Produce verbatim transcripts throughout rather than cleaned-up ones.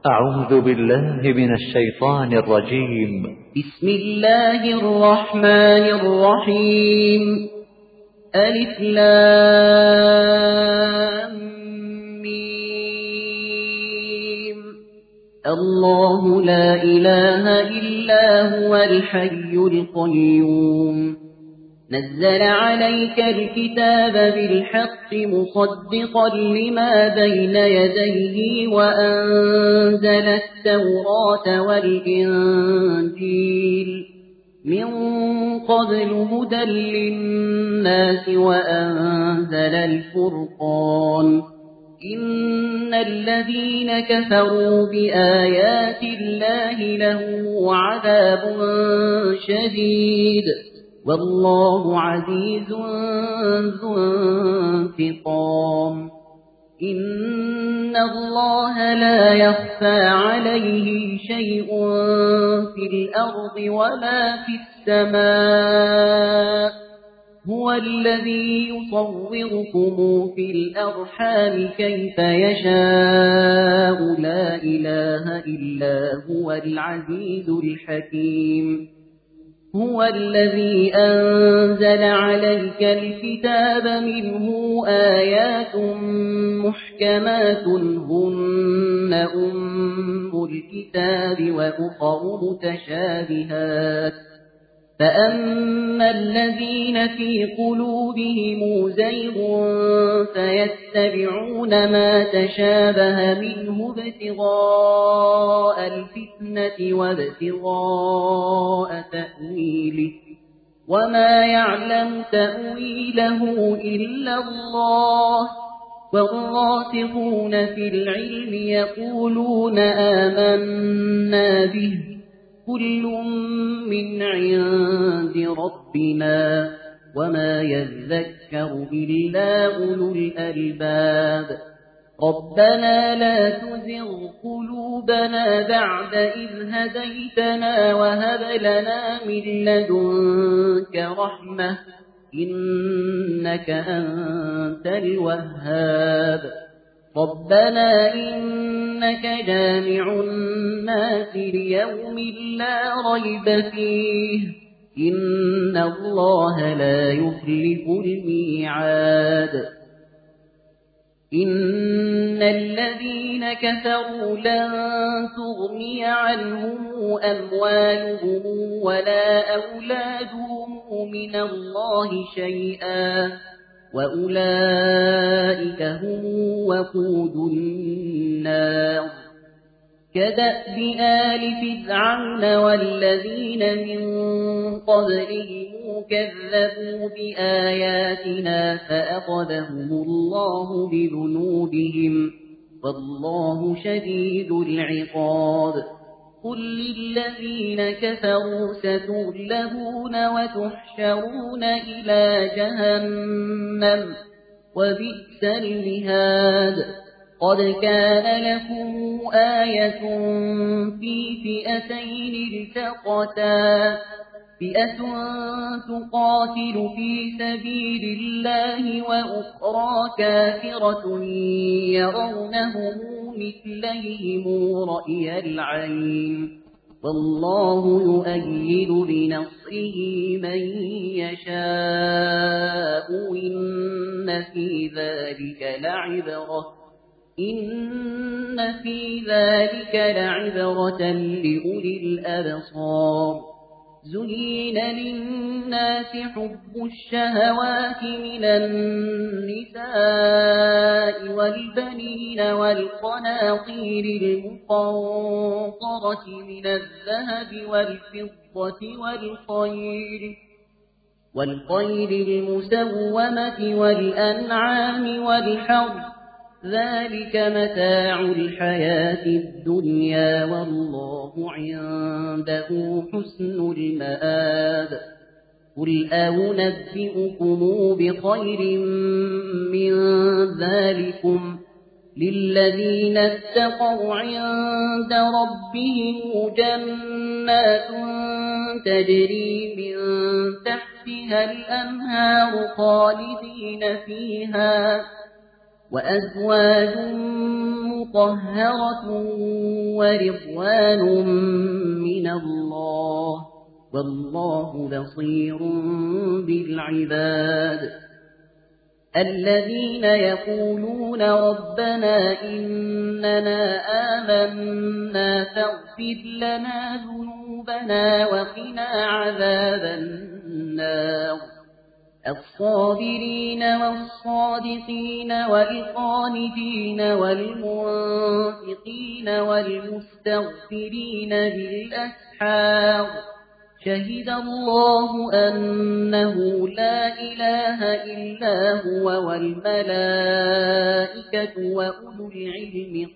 أعوذ بالله من الشيطان الرجيم. بسم الله الرحمن الرحيم. ألف لام ميم. الله لا إله إلا هو الحي القيوم. نزل عليك الكتاب بالحق مصدقا لما بين يديه وأنزل التوراة والإنجيل من قبل هدى للناس وأنزل الفرقان. إن الذين كفروا بآيات الله لهم عذاب شديد والله عزيز ذو انتقام. إن الله لا يخفى عليه شيء في الأرض ولا في السماء. هو الذي يصوركم في الأرحام كيف يشاء. لا إله إلا هو العزيز الحكيم. هو الذي أنزل عليك الكتاب منه آيات محكمات هن أم الكتاب وأخر متشابهات. فأما الذين في قلوبهم زيغ فيتبعون ما تشابه منه ابتغاء الفتنة وابتغاء تأويله وما يعلم تأويله إلا الله. والراسخون في العلم يقولون آمنا به كل من عند ربنا وما يذكر إلا أولو الألباب. ربنا لا تزغ قلوبنا بعد إذ هديتنا وهب لنا من لدنك رحمة إنك أنت الوهاب. ربنا إنك جامع الناس ليوم لا ريب فيه إن الله لا يخلف الميعاد. إن الذين كفروا لن تغني عنهم أموالهم ولا أولادهم من الله شيئا وأولئك هم وقود النار. كدأب آل فرعون والذين من قبلهم كذبوا بآياتنا فأخذهم الله بذنوبهم والله شديد العقاب. قل للذين كفروا ستغلبون وتحشرون إلى جهنم وبئس المهاد. قد كان لكم آية في فئتين التقتا فئة تقاتل في سبيل الله وأخرى كافرة يرونهم مثليهم رأي العين والله يؤيد بنصره من يشاء. إن في ذلك لعبرة إن في ذلك لعبرة لأولي الأبصار. زين للناس حب الشهوات من النساء والبنين والقناطير المقنطرة من الذهب والفضة والخيل والخيل المسومة والأنعام والحرث ذلك متاع الحياة الدنيا والله عنده حسن المآب. قل أنبئكم بخير من ذلكم للذين اتقوا عند ربهم جنات تجري من تحتها الأنهار خالدين فيها وأزواج مطهرة ورضوان من الله والله بصير بالعباد الذين يقولون ربنا إننا آمنا فاغفر لنا ذنوبنا وقنا عذاب النار الصابرين والصادقين والقانتين والمنفقين والمستغفرين بالأسحار شهد الله أنه لا إله إلا هو والملائكة وأولو العلم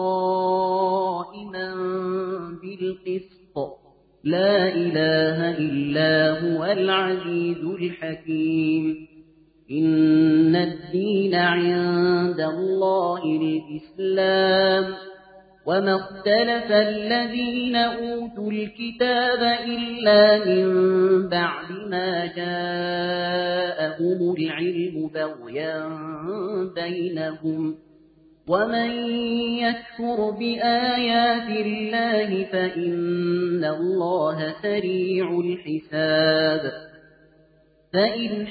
قائما بالقسط لا إله إلا هو العزيز الحكيم إن الدين عند الله الإسلام وما اختلف الذين أوتوا الكتاب إلا من بعد ما جاءهم العلم بغيا بينهم ومن يكفر بآيات الله فإن الله سريع الحساب فإن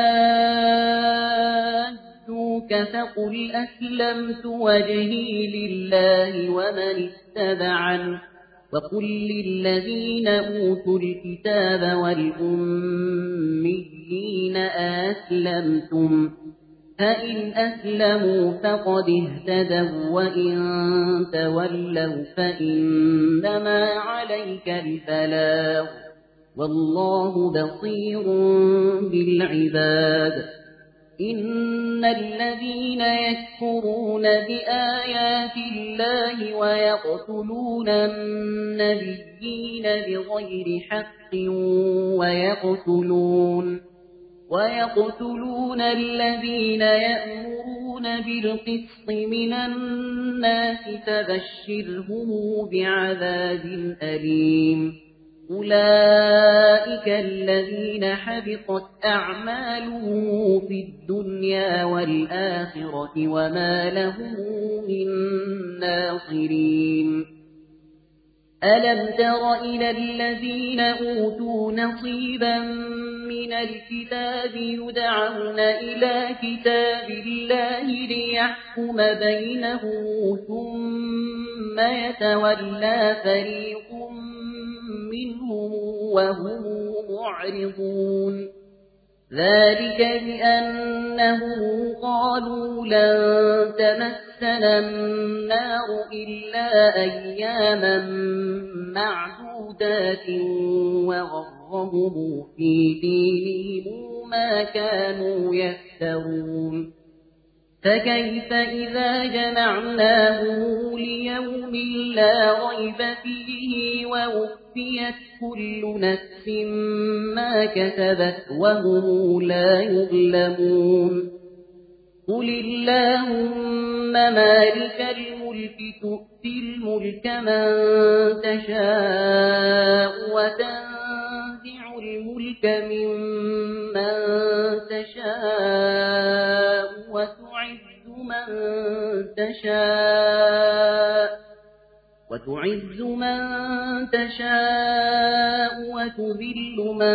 حاجوك فقل أسلمت وجهي لله ومن اتبعني وقل للذين أوتوا الكتاب والأميين أسلمتم فإن أسلموا فقد اهتدوا وإن تولوا فإنما عليك البلاغ والله بصير بالعباد إن الذين يكفرون بآيات الله ويقتلون النبيين بغير حق ويقتلون ويقتلون الذين يأمرون بالقسط من الناس فبشرهم بعذاب أليم أولئك الذين حبطت أعمالهم في الدنيا والآخرة وما لهم من ناصرين ألم تر إلى الذين أوتوا نصيبا من الكتاب يدعون إلى كتاب الله ليحكم بينهم ثم يتولى فريق منهم وهم معرضون ذلك بأنه قالوا لن تمسنا النار إلا أياما معدودات وغرهم في دينهم ما كانوا يفترون فكيف إذا جمعناهم ليوم لا ريب فيه ووفيت كل نفس ما كسبت وهم لا يظلمون قل اللهم مالك الملك تؤتي الملك من تشاء وتنزع الملك ممن تشاء وتعز من تشاء وتعز من تشاء وتذل من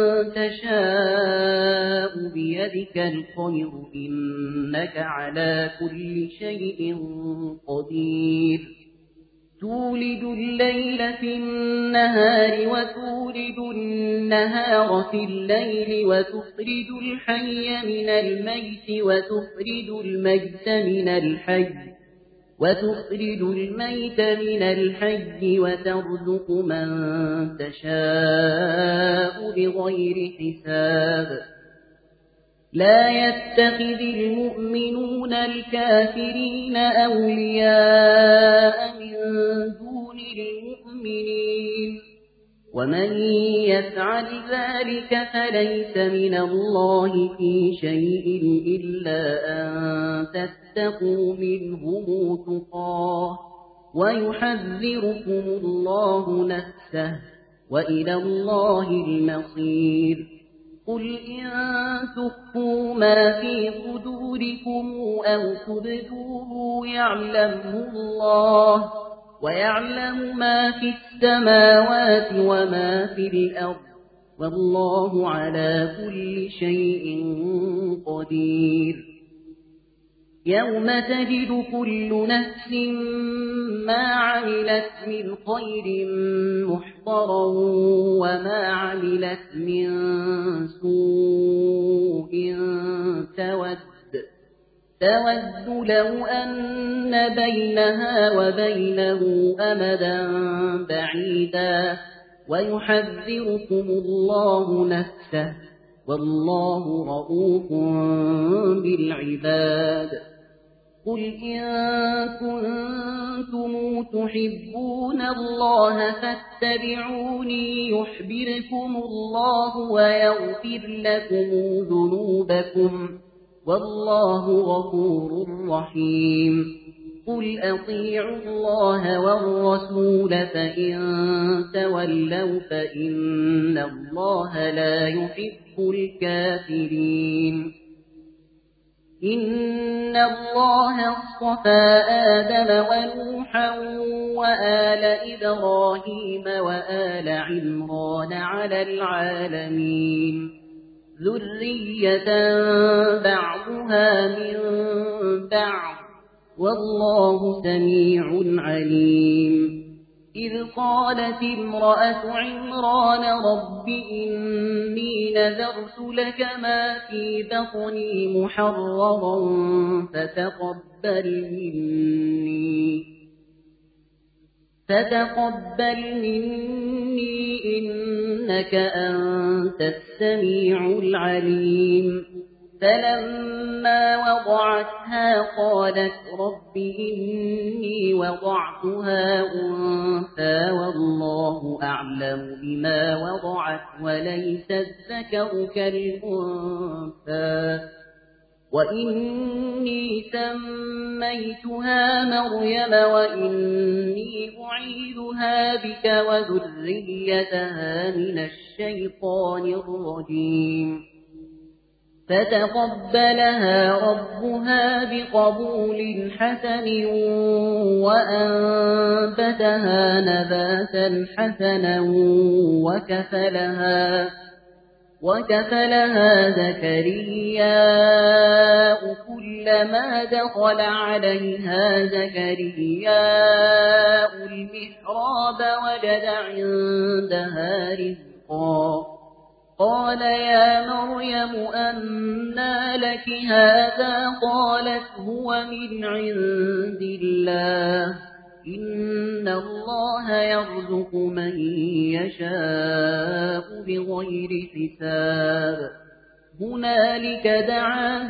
تشاء بيدك الخير إنك على كل شيء قدير تولد الليل في النهار وتولد النهار في الليل وتخرج الحي من الميت وتخرج الميت من الحي وتخرج الميت من الحي وترزق من تشاء بغير حساب لا يتخذ المؤمنون الكافرين أولياء من دون المؤمنين ومن يفعل ذلك فليس من الله في شيء إلا أن تتقوا منهم تقاه ويحذركم الله نفسه وإلى الله المصير قل إن تخفوا ما في صدوركم أو تبدوه يعلمه الله ويعلم ما في السماوات وما في الأرض والله على كل شيء قدير يوم تجد كل نفس ما عملت من خير محضرا وما عملت من سوء تود تود لو أن بينها وبينه أمدا بعيدا ويحذركم الله نفسه والله رؤوف بالعباد قل إن كنتم تحبون الله فاتبعوني يحببكم الله ويغفر لكم ذنوبكم والله غفور رحيم قل أطيعوا الله والرسول فإن تولوا فإن الله لا يحب الكافرين إن الله اصطفى آدم ونوحا وآل إبراهيم وآل عمران على العالمين ذرية بعضها من بعض والله سميع عليم إذ قالت امرأة عمران رب إني نذرت لك ما في بطني محررا فتقبل مني فتقبل مني إنك أنت السميع العليم فلما وضعتها قالت رب إني وضعتها أنثى والله أعلم بما وضعت وليس الذكر كالأنثى وإني سميتها مريم وإني أعيذها بك وذريتها من الشيطان الرجيم فتقبلها ربها بقبول حسن وأنبتها نباتا حسنا وكفلها وكفلها زكرياء كلما دخل عليها زكرياء المحراب وجد عندها رزقا قال يا مريم أنى لك هذا قالت هو من عند الله إن الله يرزق من يشاء بغير حساب هنالك دعا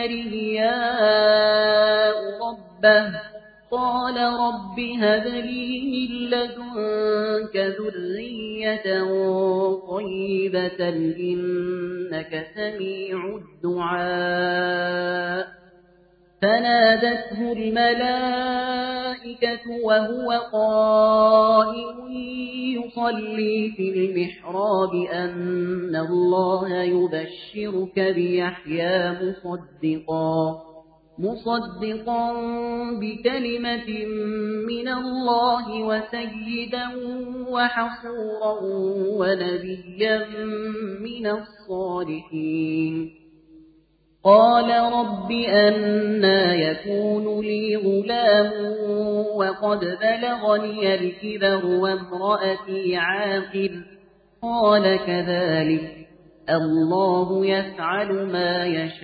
زكرياء ربه قال رب هب لي من لدنك ذرية طيبة إنك سميع الدعاء فنادته الملائكة وهو قائم يصلي في المحراب أن الله يبشرك بيحيى مصدقا مصدقا بكلمة من الله وسيدا وحصورا ونبيا من الصالحين قال رب أنى يكون لي غلام وقد بلغني الكبر وامرأتي عاقر قال كذلك الله يفعل ما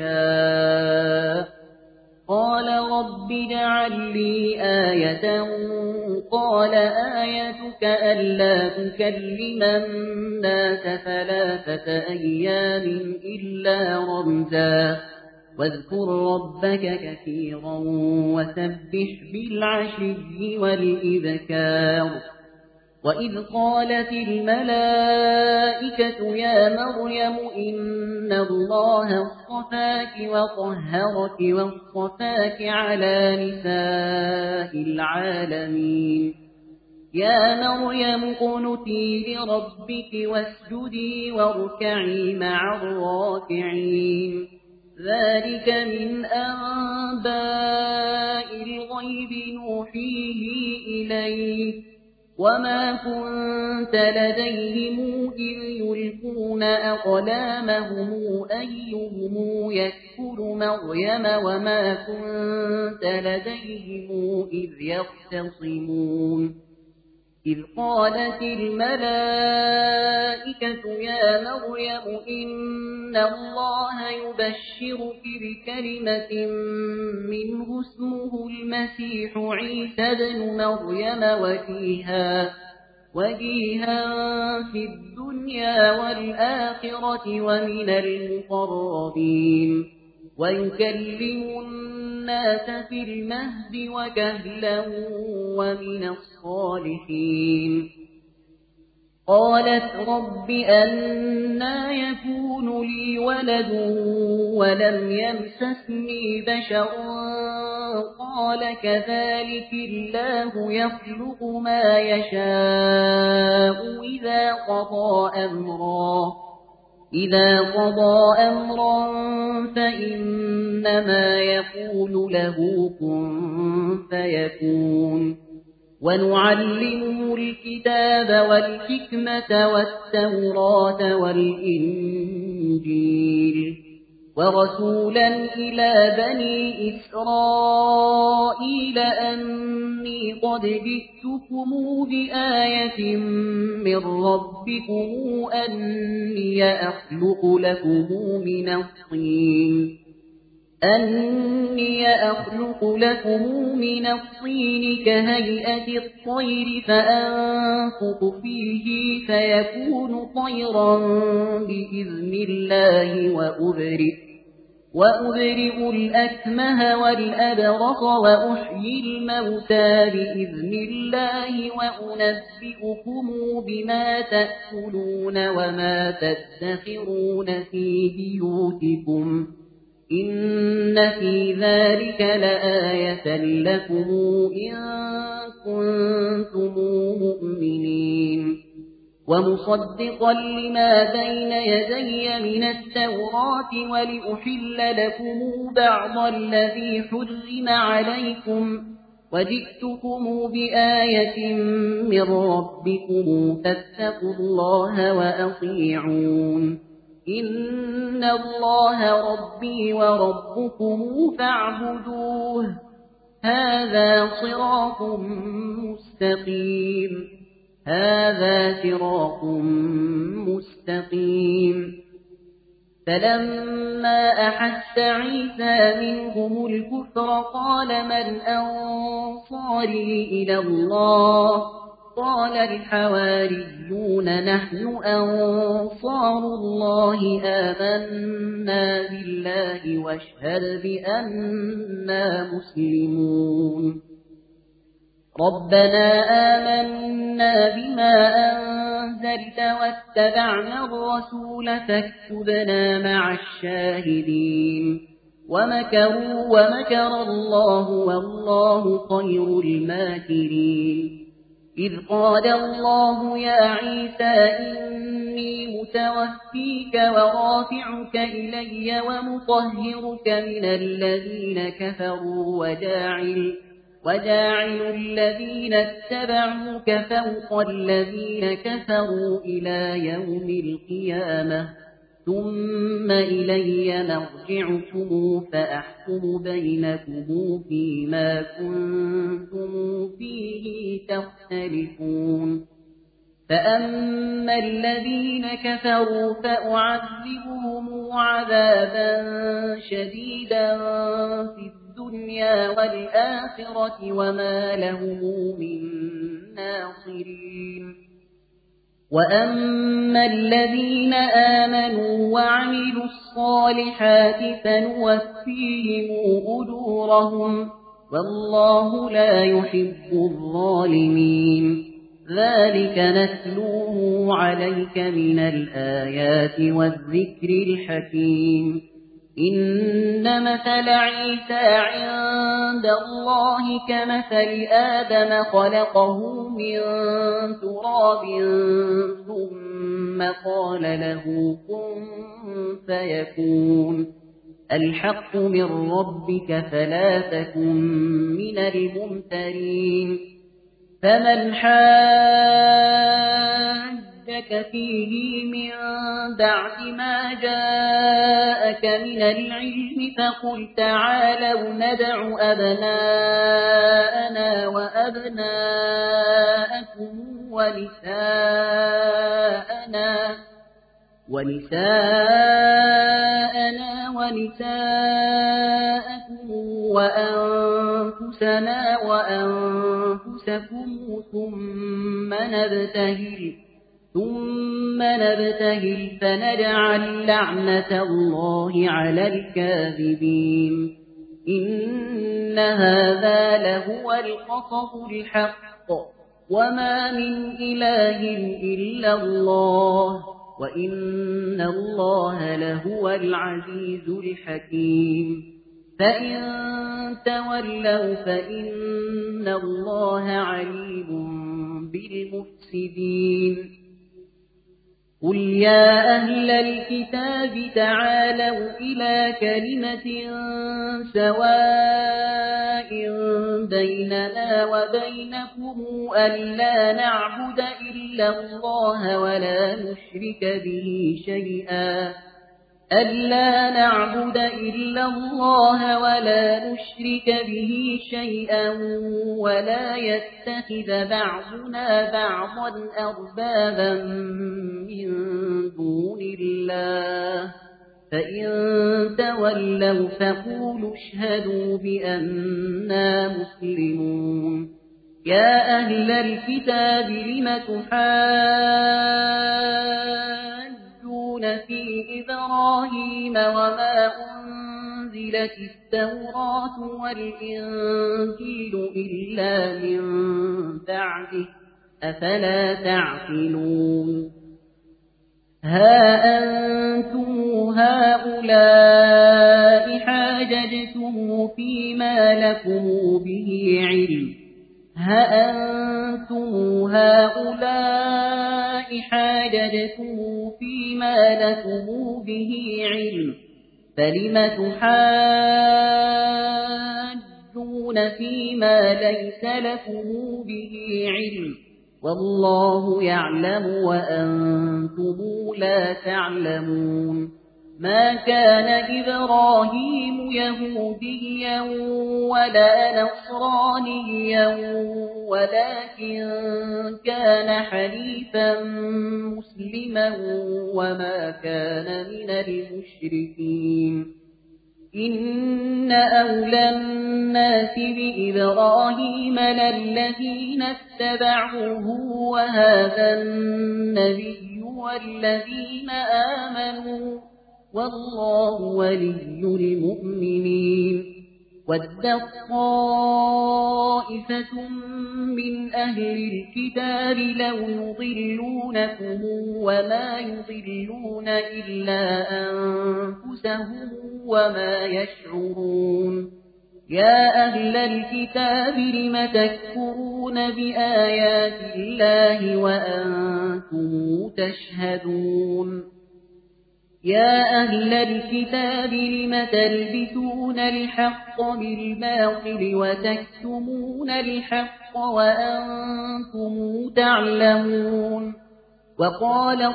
يشاء قال رب اجعل لي آية قال آيتك ألا تكلم الناس ثلاثة أيام إلا رمزا واذكر ربك كثيرا وسبح بالعشي والإذكار وإذ قالت الملائكة يا مريم إن الله اصطفاك وطهرك واصطفاك على نساء العالمين يا مريم قنتي لربك واسجدي واركعي مع الراكعين ذلك من أنباء الغيب نوحيه إليك وما كنت لديهم إذ يلقون أقلامهم أيهم يكفر مريم وما كنت لديهم إذ يختصمون إذ قالت الملائكة يا مريم إن الله يبشرك بكلمة منه اسمه المسيح عيسى ابن مريم وجيها وجيها في الدنيا والآخرة ومن المقربين ويكلم الناس في المهد وكهلا ومن الصالحين قالت رب أنى يكون لي ولد ولم يمسسني بشر قال كذلك الله يخلق ما يشاء إذا قضى أمرا إذا قضى أمرا فإنما يقول له كن فيكون ونعلمه الكتاب والحكمة والتوراة والإنجيل ورسولا إلى بني إسرائيل أني قد جئتكم بآية من ربكم أني أخلق لكم من الطين أني أخلق لكم من الطين كهيئة الطير فأنفخ فيه فيكون طيرا بإذن الله وأبرئ وأبرئ الأكمه والأبرص وأحيي الموتى بإذن الله وأنبئكم بما تأكلون وما تدخرون في بيوتكم إن في ذلك لآية لكم إن كنتم مؤمنين ومصدقا لما بين يدي من التوراة ولأحل لكم بعض الذي حرم عليكم وجئتكم بآية من ربكم فاتقوا الله وأطيعون إن الله ربي وربكم فاعبدوه هذا صراط مستقيم هذا صراط مستقيم فلما أحس عيسى منهم الكفر قال من أنصاري إلى الله قال الحواريون نحن أنصار الله آمنا بالله واشهد بأننا مسلمون ربنا آمنا بما أنزلت واتبعنا الرسول فاكتبنا مع الشاهدين ومكروا ومكر الله والله خير الماكرين إذ قال الله يا عيسى إني متوفيك ورافعك إلي ومطهرك من الذين كفروا وجاعل وجاعل الذين اتبعوك فوق الذين كفروا إلى يوم القيامة ثم إلي مرجعكم فأحكم بينكم فيما كنتم فيه تختلفون فأما الذين كفروا فأعذبهم عذابا شديدا في الدنيا والآخرة وما لهم من ناصرين وأما الذين آمنوا وعملوا الصالحات فنوفيهم أجورهم والله لا يحب الظالمين ذلك نتلوه عليك من الآيات والذكر الحكيم إن مثل عيسى عند الله كمثل آدم خلقه من تراب ثم قال له كن فيكون الحق من ربك فلا تكن من الممترين فمن حاجك فيه من بعد ما جاءك من العلم فقل تعالوا ندع أبناءنا وأبناءكم ونساءنا ونساءنا ونساءكم وأنفسنا وأنفسكم ثم نبتهل ثم نبتهل فنجعل لعنة الله على الكاذبين إن هذا لهو القصص الحق وما من إله إلا الله وإن الله لهو العزيز الحكيم فإن تولوا فإن الله عليم بالمفسدين قل يا أهل الكتاب تعالوا إلى كلمة سواء بيننا وبينكم ألا نعبد إلا الله ولا نشرك به شيئا ألا نعبد إلا الله ولا نشرك به شيئا ولا يتخذ بعضنا بعضا أربابا من دون الله فإن تولوا فقولوا اشهدوا بأننا مسلمون يا أهل الكتاب لم تحاجون في إبراهيم وما أنزلت التوراة والإنجيل إلا من بعده أفلا تعقلون ها أنتم هؤلاء حاججتم فيما لكم به علم ها أنتم هؤلاء حاججتم فيما لكم به علم فلم تحاجون فيما ليس لكم به علم والله يعلم وأنتم لا تعلمون ما كان إبراهيم يهوديا ولا نصرانيا ولكن كان حنيفا مسلما وما كان من المشركين إن أولى الناس بإبراهيم للذين اتبعوه وهذا النبي والذين آمنوا والله ولي المؤمنين ود طائفة من أهل الكتاب لو يضلونكم وما يضلون إلا أنفسهم وما يشعرون يا أهل الكتاب لم تكفرون بآيات الله وأنتم تشهدون يا أهل الكتاب لم تلبسون الحق بالباطل وتكتمون الحق وأنتم تعلمون وقالت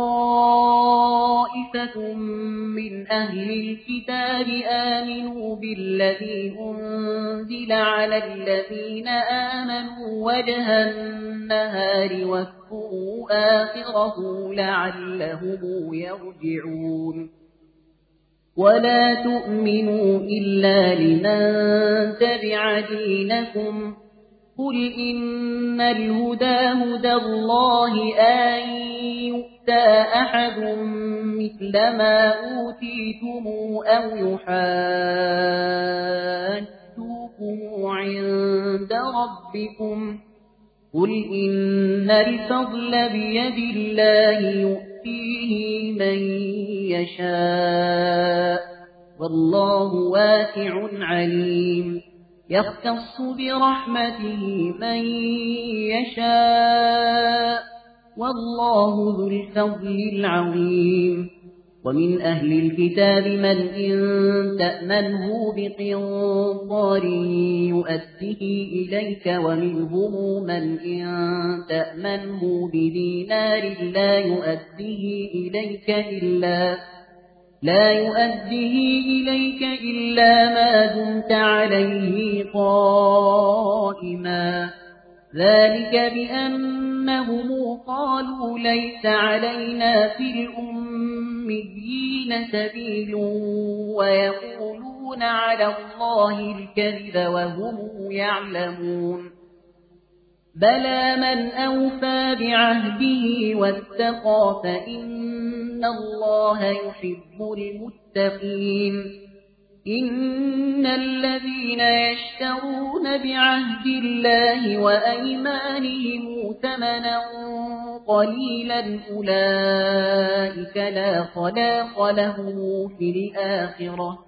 طائفة من أهل الكتاب آمنوا بالذي أنزل على الذين آمنوا وجه النهار واكفروا آخره لعلهم يرجعون ولا تؤمنوا إلا لمن تبع دينكم قل إن الهدى هدى الله أن يؤتى أحد مثل ما أوتيتم أو يحاجوكم عند ربكم قل إن الفضل بيد الله يؤتيه من يشاء والله واسع عليم يختص برحمته من يشاء والله ذو الفضل العظيم ومن أهل الكتاب من إن تأمنه بقنطار يؤده إليك ومنهم من إن تأمنه بدينار لا يؤده إليك إلا لا يؤده إليك إلا ما دمت عليه قائما ذلك بأنهم قالوا ليس علينا في الأميين سبيل ويقولون على الله الكذب وهم يعلمون بلى من أوفى بعهده واتقى فإن الله يحب المتقين إن الذين يشترون بعهد الله وأيمانهم ثمنا قليلا أولئك لا خلاق لهم في الآخرة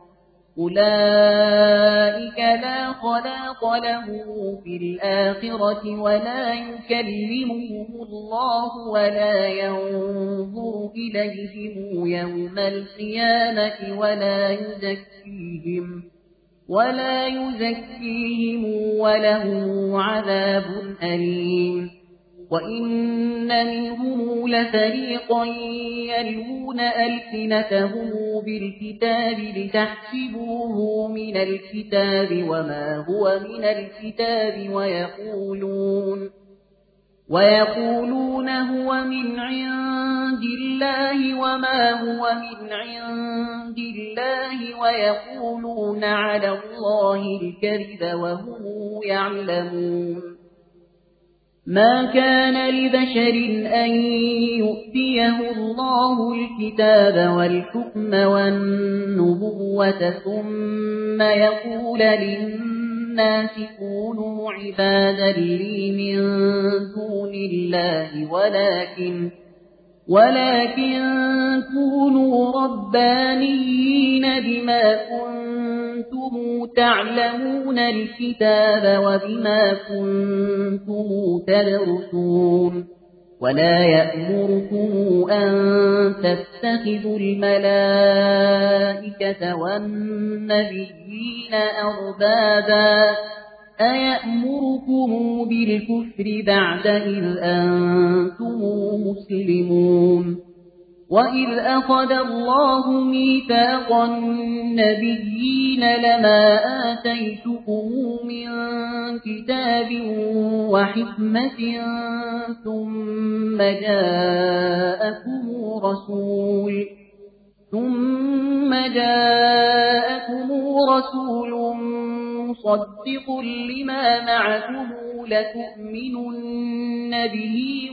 أولئك لا خلاق لهم في الآخرة ولا يكلمهم الله ولا ينظر إليهم يوم القيامة ولا يزكيهم ولا يزكيهم ولهم عذاب أليم وإن منهم لفريقا يلوون ألسنتهم بالكتاب لتحسبوه من الكتاب وما هو من الكتاب ويقولون ويقولون هو من عند الله وما هو من عند الله ويقولون على الله الكذب وهم يعلمون ما كان لبشر أن يؤتيه الله الكتاب والحكم والنبوة ثم يقول للناس كونوا عبادا لي من دون الله ولكن ولكن كونوا ربانيين بما كنتم تعلمون الكتاب وبما كنتم تدرسون ولا يأمركم أن تتخذوا الملائكة والنبيين أربابا أيأمركم بالكفر بعد إذ أنتم مسلمون وإذ أخذ الله ميثاق النبيين لما آتيتكم من كتاب وحكمة ثم جاءكم رسول ثم جاءكم رسول مصدق لما معكم لتؤمنن به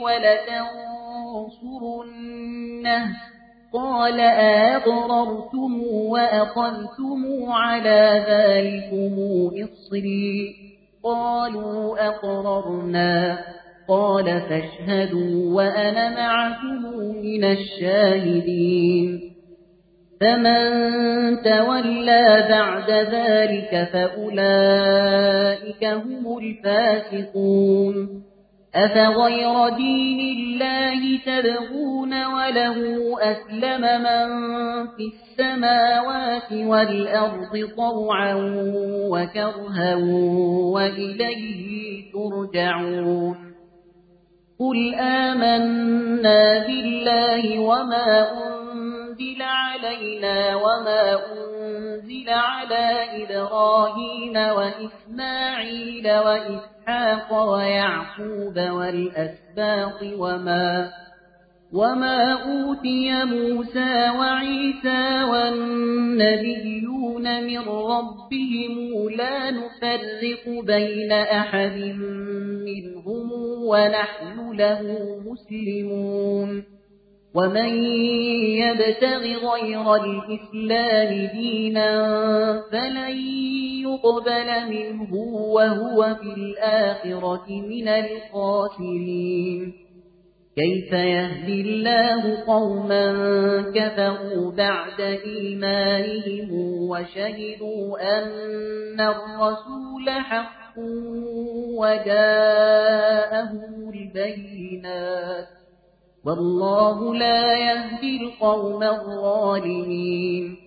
ولتنصرنه قال أأقررتم وأخذتم على ذلكم إصري قالوا أقررنا قال فاشهدوا وأنا معكم من الشاهدين فمن تولى بعد ذلك فأولئك هم الفاسقون أفغير دين الله تبغون وله أسلم من في السماوات والأرض طوعا وكرها وإليه ترجعون قل آمنا بالله وما أنزل علينا وما أنزل على إبراهيم وإسماعيل وإسحاق ويعقوب والأسباط وما وما أوتي موسى وعيسى والنبيون من ربهم لا نفرق بين أحد منهم ونحن له مسلمون ومن يبتغ غير الإسلام دينا فلن يقبل منه وهو في الآخرة من الخاسرين كيف يهدي الله قوما كفروا بعد إيمانهم وشهدوا أن الرسول حق وجاءهم البينات والله لا يهدي القوم الظالمين.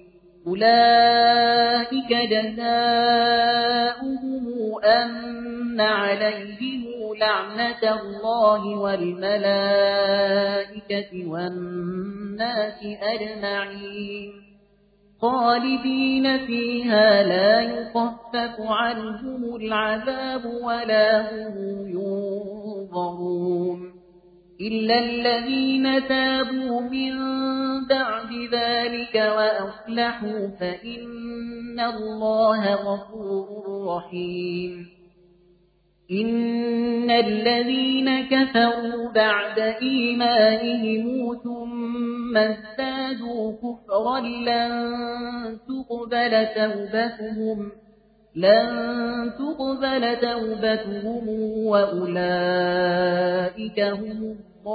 أولئك جزاؤهم أن عليهم لعنة الله والملائكة والناس أجمعين خالدين فيها لا يخفف عنهم العذاب ولا هم ينظرون إلا الذين تابوا من بعد ذلك وأصلحوا فإن الله غفور رحيم. إن الذين كفروا بعد إيمانهم ثم ازدادوا كفرا لن تقبل توبتهم لن تقبل توبتهم وأولئك هم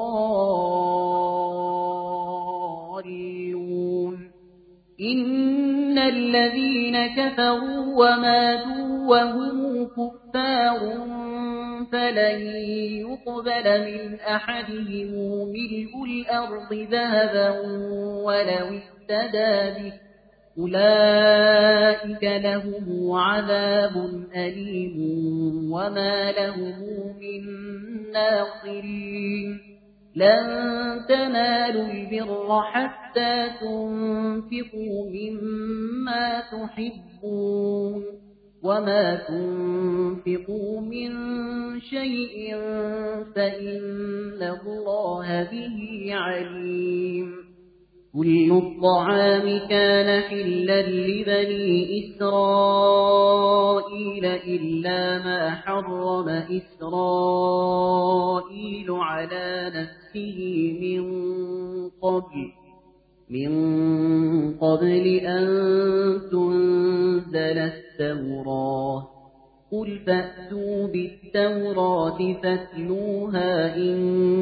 الضالون. إن الذين كفروا وماتوا وهم كفار فلن يقبل من أحدهم ملء الأرض ذهبا ولو افتدى به أولئك لهم عذاب أليم وما لهم من ناصرين. لن تنالوا البر حتى تنفقوا مما تحبون وما تنفقوا من شيء فإن الله به عليم. كل الطعام كان حلا لبني إسرائيل إلا ما حرم إسرائيل على نفسه من قبل من قبل أن تنزل التوراة قل فأتوا بالتوراة فاتلوها إن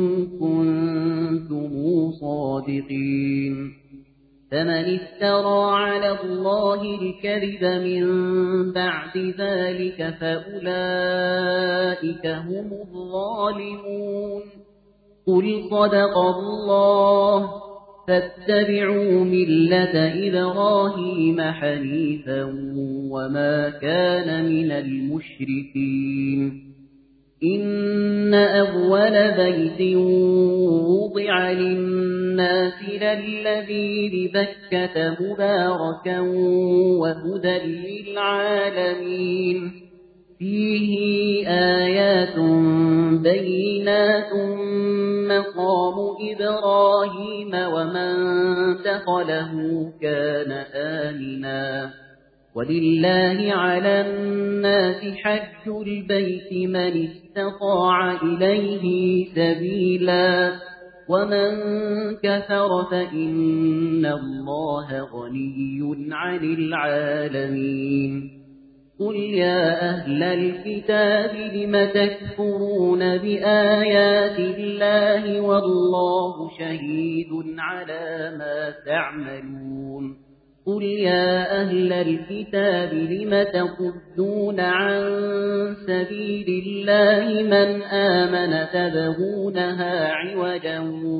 كنتم صادقين. فمن افترى على الله الكذب من بعد ذلك فأولئك هم الظالمون. قل صدق الله فاتبعوا ملة إبراهيم حنيفا وما كان من المشركين. إن أول بيت وضع للناس للذي ببكة مباركا وهدى للعالمين فيه آيات بينات مقام إبراهيم ومن دخله كان آمنا ولله على الناس حج البيت من استطاع إليه سبيلا ومن كفر فإن الله غني عن العالمين. قل يا أهل الكتاب لم تكفرون بآيات الله والله شهيد على ما تعملون. قل يا أهل الكتاب لم تصدون عن سبيل الله من آمن تبغونها عوجا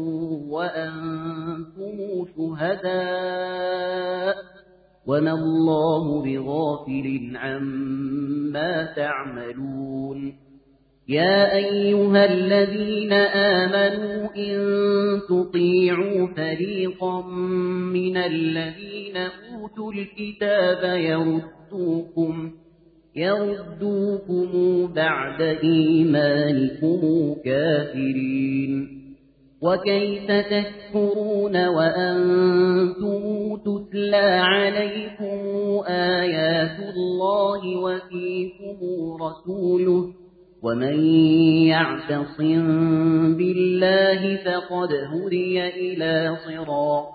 وأنتم شهداء وما الله بغافل عما تعملون. يا أيها الذين آمنوا إن تطيعوا فريقا من الذين أوتوا الكتاب يردوكم يردوكم بعد إيمانكم كافرين. وكيف تكفرون وأنتم تتلى عليكم آيات الله وفيكم رسوله ومن يعتصم بالله فقد هدي إلى صراط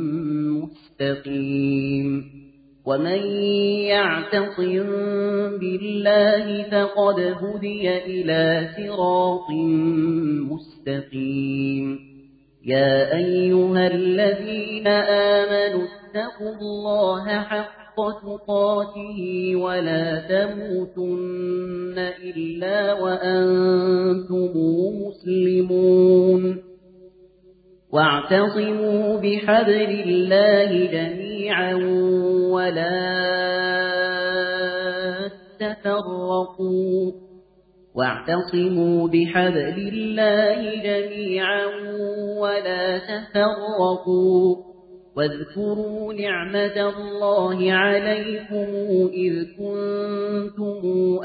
مستقيم. ومن يعتصم بالله فقد هدي إلى صراط مستقيم. يا أيها الذين آمنوا اتقوا الله حق تقاته ولا تموتن إلا وأنتم مسلمون. واعتصموا بحبل الله جميعا ولا تفرقوا واعتصموا بحبل الله جميعا ولا تفرقوا واذكروا نعمة الله عليكم إذ كنتم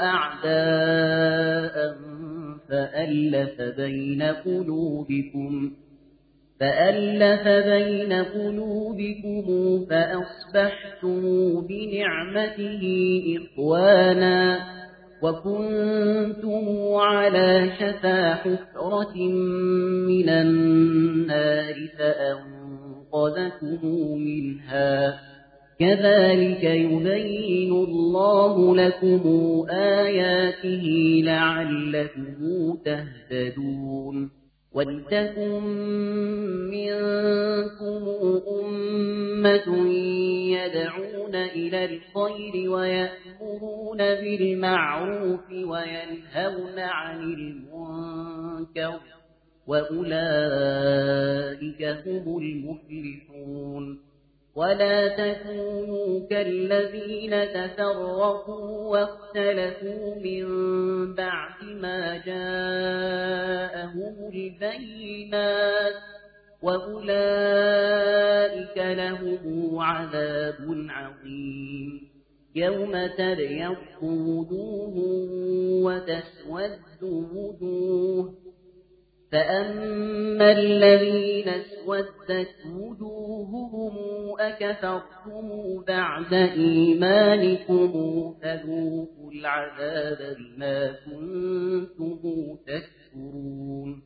أعداء فألف بين قلوبكم فألف بين قلوبكم فأصبحتم بنعمته إخوانا وكنتم على شفا حفرة من النار فأنقذكم منها كذلك يبين الله لكم آياته لعلكم تهتدون ولتكن منكم أمة يدعون إلى الخير ويأمرون بالمعروف وينهون عن المنكر وأولئك هم المفلحون ولا تكونوا كالذين تفرقوا واختلفوا من بعد ما جاءهم البينات وأولئك لهم عذاب عظيم يوم تبيض وجوه وتسود وجوه فأما الذين اسودت وجوههم أكفرتم بعد إيمانكم فذوقوا العذاب بما كنتم تكفرون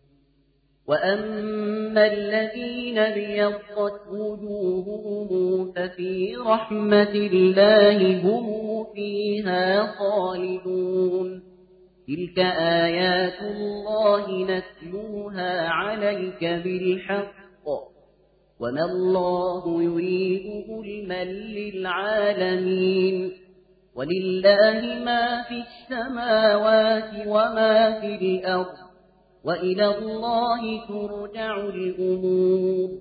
وأما الذين ابيضت وجوههم ففي رحمة الله هم فيها خالدون تلك آيات الله نتلوها عليك بالحق وما الله يريد ظلما للعالمين ولله ما في السماوات وما في الأرض وإلى الله ترجع الأمور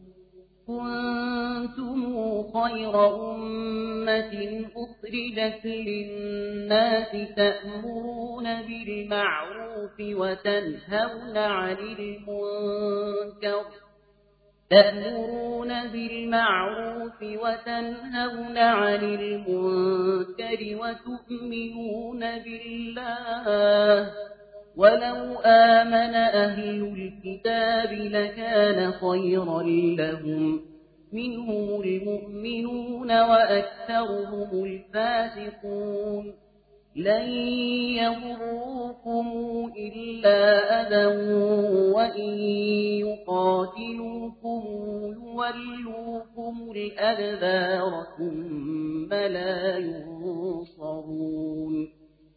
كنتم خير أمة أخرجت للناس تأمرون بالمعروف وتنهون عن المنكر تأمرون بالمعروف وتنهون عن المنكر وتؤمنون بالله ولو آمن أهل الكتاب لكان خيرا لهم منهم المؤمنون وأكثرهم الفاسقون لن يضروكم إلا أذى وإن يقاتلوكم يولوكم الأدبار ثم لا ينصرون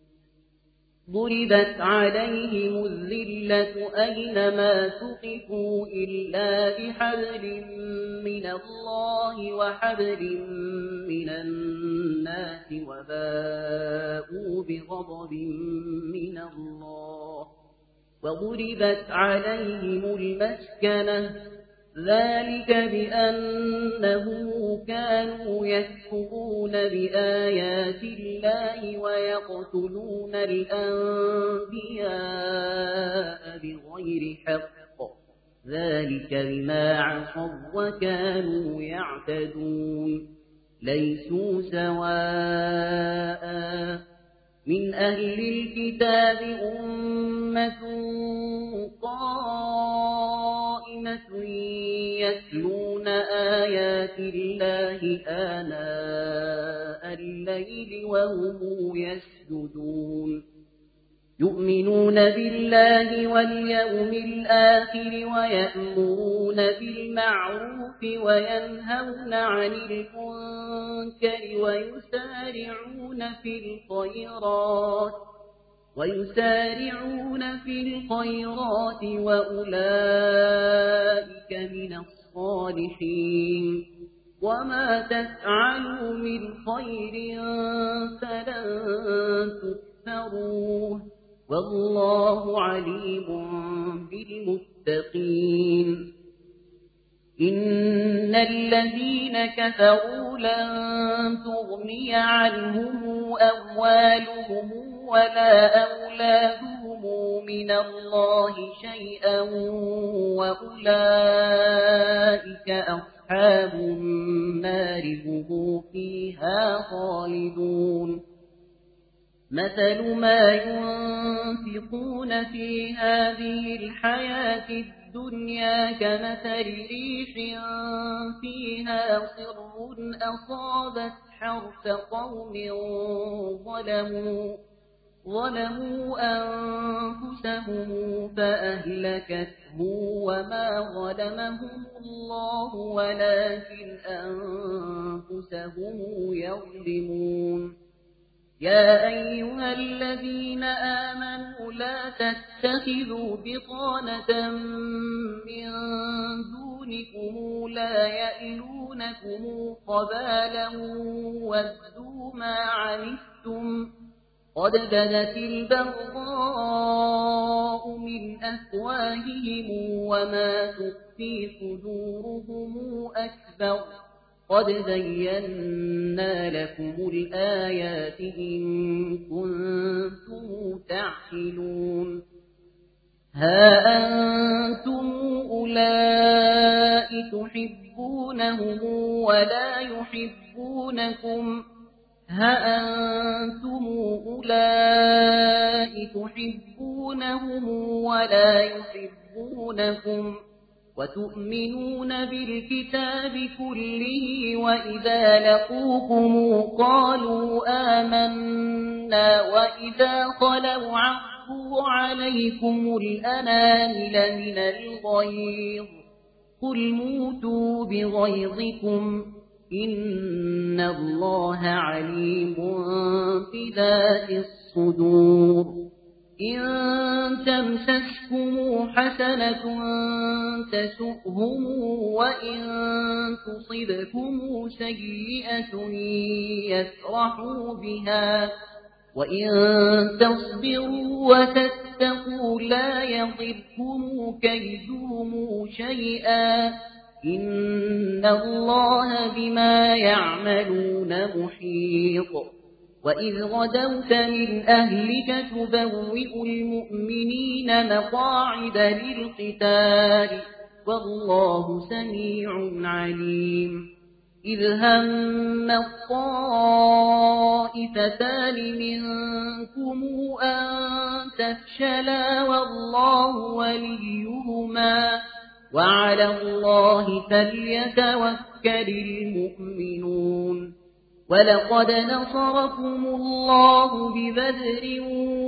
ضربت عليهم الذلة أينما ثقفوا إلا بحبل من الله وحبل من الناس وباءوا بغضب من الله وضربت عليهم المسكنة ذلك بأنه كانوا يكفرون بآيات الله ويقتلون الأنبياء بغير حق ذلك بما عصوا وكانوا يعتدون ليسوا سواء من أهل الكتاب أمة قائمة يتلون آيات الله آناء الليل وهم يسجدون يؤمنون بالله واليوم الآخر ويأمرون بالمعروف وينهون عن المنكر ويسارعون في الخيرات ويسارعون في الخيرات وأولئك من الصالحين وما تفعلوا من خير فلن تكفروه والله عليم بالمتقين الذين كفروا لن تغني عنهم أموالهم ولا أولادهم من الله شيئا وأولئك أصحاب النار هم فيها خالدون مثل ما ينفقون في هذه الحياة الدنيا كمثل ريح فيها صر أصابت حرث قوم ظلموا ظلموا أنفسهم فأهلكته وما ظلمهم الله ولكن أنفسهم يظلمون يا أيها الذين آمنوا لا تتخذوا بطانة من دونكم لا يألونكم خبالا ودوا ما عنتم قد بدت البغضاء من أفواههم وما تخفي صدورهم أكبر قد بينا لكم الآيات إن كنتم تعقلون ها أنتم أولئك تحبونهم ولا يحبونكم ها أنتم أولئك تحبونهم ولا يحبونكم وتؤمنون بالكتاب كله وإذا لقوكم قالوا آمنا وإذا خلوا عضوا عليكم الأنامل من الغيظ قل موتوا بغيظكم إن الله عليم بذات الصدور إن تمسسكم حسنة تسؤهم وإن تصبكم سيئة يفرحوا بها وإن تصبروا وتتقوا لا يضركم كيدهم شيئا إن الله بما يعملون محيط وإذ غدوت من أهلك تبوئ المؤمنين مقاعد للقتال والله سميع عليم إذ هم الطائفتان منكم أن تفشلا والله وليهما وعلى الله فليتوكل المؤمنون ولقد نصركم الله ببدر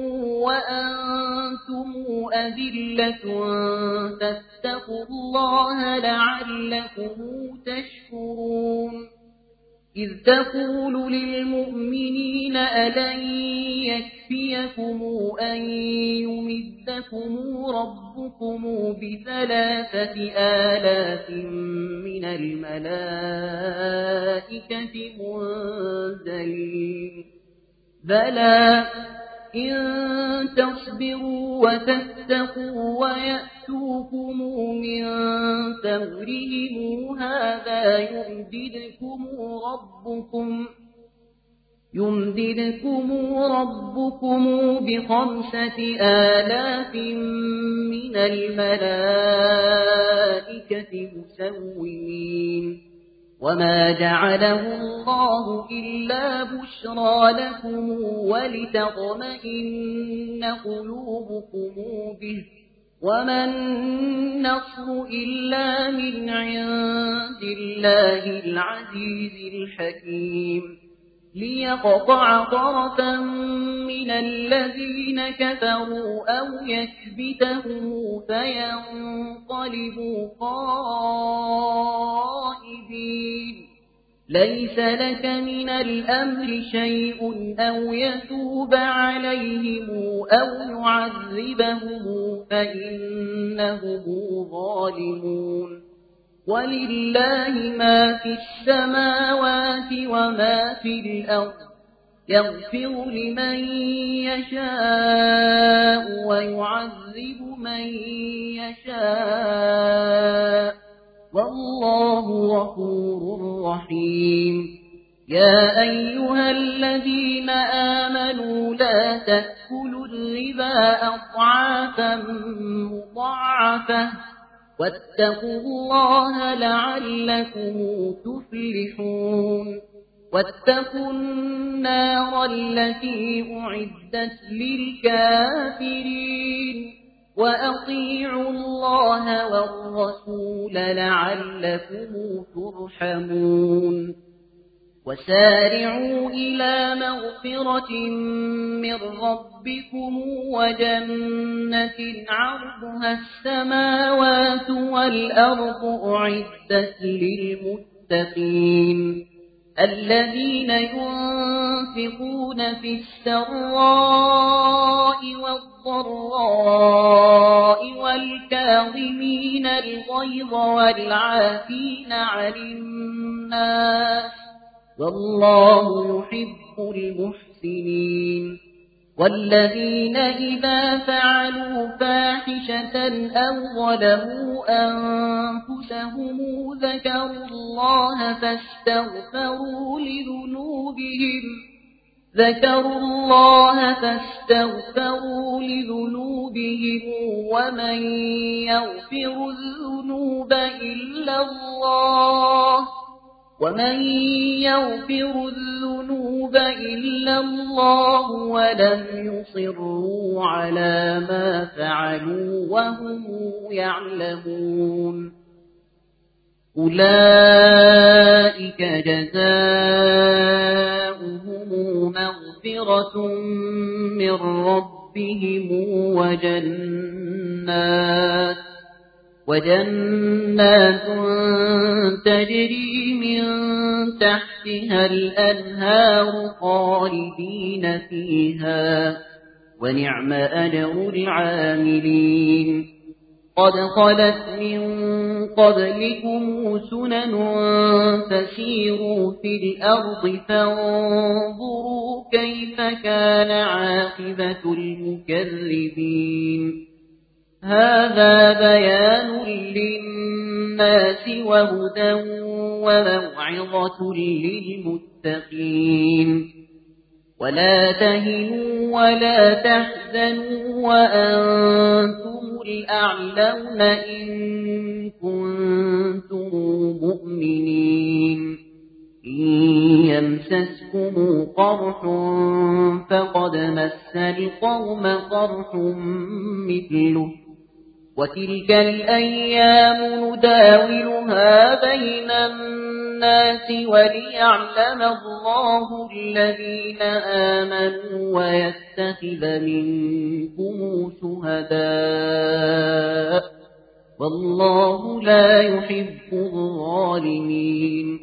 وأنتم أذلة فاتقوا الله لعلكم تشكرون إذ تقول للمؤمنين ألن يكفيكم أن يمدكم ربكم بثلاثة آلاف من الملائكة منزلين بلى إن تصبروا وتتقوا ويأتوكم من فورهم هذا يمددكم ربكم يمددكم ربكم بخمسة آلاف من الملائكة مسومين وما جعله الله إلا بشرى لكم ولتطمئن قلوبكم به وما النصر إلا من عند الله العزيز الحكيم ليقطع طرفا من الذين كفروا أو يكبتهم فينقلبوا خائبين ليس لك من الأمر شيء أو يتوب عليهم أو يعذبهم فإنهم ظالمون ولله ما في السماوات وما في الأرض يغفر لمن يشاء ويعذب من يشاء والله غفور رحيم. يا أيها الذين آمنوا لا تأكلوا الربا أضعافا مضاعفة واتقوا الله لعلكم تفلحون. واتقوا النار التي أعدت للكافرين وأطيعوا الله والرسول لعلكم ترحمون. وسارعوا إلى مغفرة من ربكم وجنة عرضها السماوات والأرض أعدت للمتقين الذين ينفقون في السراء والضراء والكاظمين الغيظ والعافين عن الناس والله يحب المحسنين. والذين إذا فعلوا فاحشة أو ظلموا أنفسهم ذكروا الله فاستغفروا لذنوبهم ذكروا الله فاستغفروا لذنوبهم ومن يغفر الذنوب إلا الله ومن يغفر الذنوب إلا الله ولم يصروا على ما فعلوا وهم يعلمون. أولئك جزاؤهم مغفرة من ربهم وجنات وجنات تجري من تحتها الأنهار خالدين فيها ونعم أجر العاملين. قد خلت من قبلكم سنن فسيروا في الأرض فانظروا كيف كان عاقبة المكذبين. هذا بيان للناس وهدى وموعظة للمتقين. ولا تهنوا ولا تحزنوا وأنتم الأعلون إن كنتم مؤمنين. إن يمسسكم قرح فقد مس القوم قرح مثله وتلك الأيام نداولها بين الناس وليعلم الله الذين آمنوا ويتخذ منكم شهداء والله لا يحب الظالمين.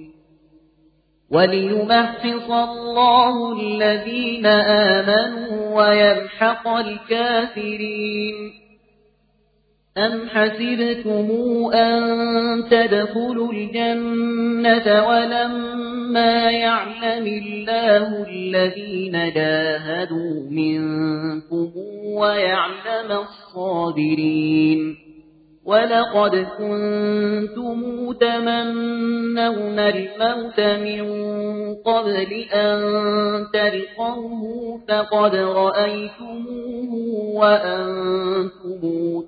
وليمحص الله الذين آمنوا ويمحق الكافرين. أم حسبتم أن تدخلوا الجنة ولما يعلم الله الذين جاهدوا منكم ويعلم الصابرين. ولقد كنتم تمنون الموت من قبل أن تلقوه فقد رأيتموه وأنتم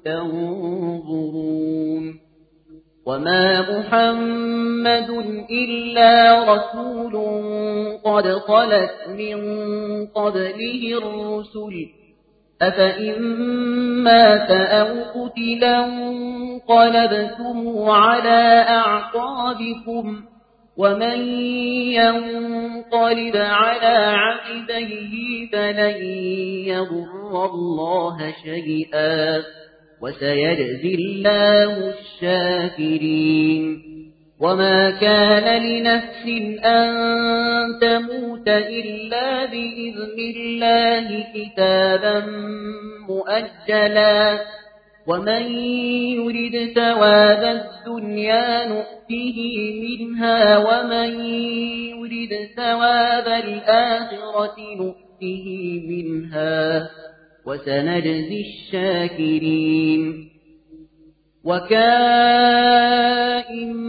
تنظرون. وما محمد إلا رسول قد خلت من قبله الرسل أفإن مات أو قتلا انقلبتم على أعقابكم ومن ينقلب على عقبيه فلن يضر الله شيئا وسيجزي الله الشاكرين. وما كان لنفس أن تموت إلا بإذن الله كتابا مؤجلا ومن يرد ثواب الدنيا نؤته منها ومن يرد ثواب الآخرة نؤته منها وسنجزي الشاكرين. وكائن